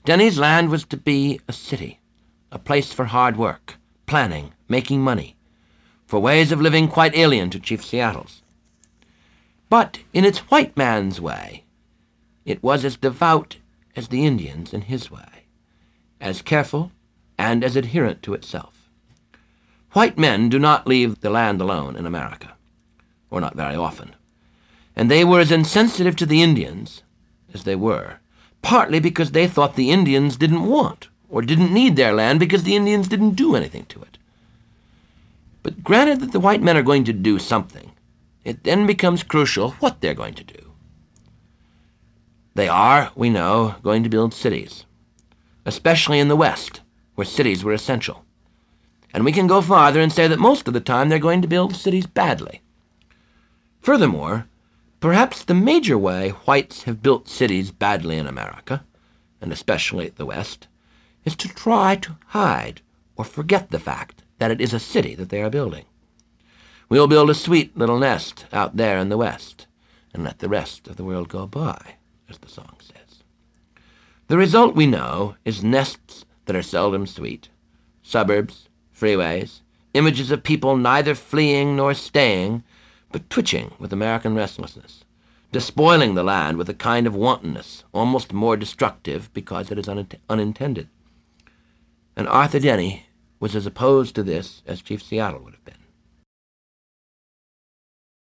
Denny's land was to be a city, a place for hard work, planning, making money, for ways of living quite alien to Chief Seattle's. But in its white man's way, it was as devout as the Indians in his way, as careful and as adherent to itself. White men do not leave the land alone in America, or not very often, and they were as insensitive to the Indians as they were, partly because they thought the Indians didn't want or didn't need their land because the Indians didn't do anything to it. But granted that the white men are going to do something, it then becomes crucial what they're going to do. They are, we know, going to build cities, especially in the West, where cities were essential. And we can go farther and say that most of the time they're going to build cities badly. Furthermore, perhaps the major way whites have built cities badly in America, and especially the West, is to try to hide or forget the fact that it is a city that they are building. We'll build a sweet little nest out there in the West, and let the rest of the world go by, as the song says. The result, we know, is nests that are seldom sweet, suburbs, freeways, images of people neither fleeing nor staying, but twitching with American restlessness, despoiling the land with a kind of wantonness, almost more destructive because it is unintended. And Arthur Denny was as opposed to this as Chief Seattle would have been.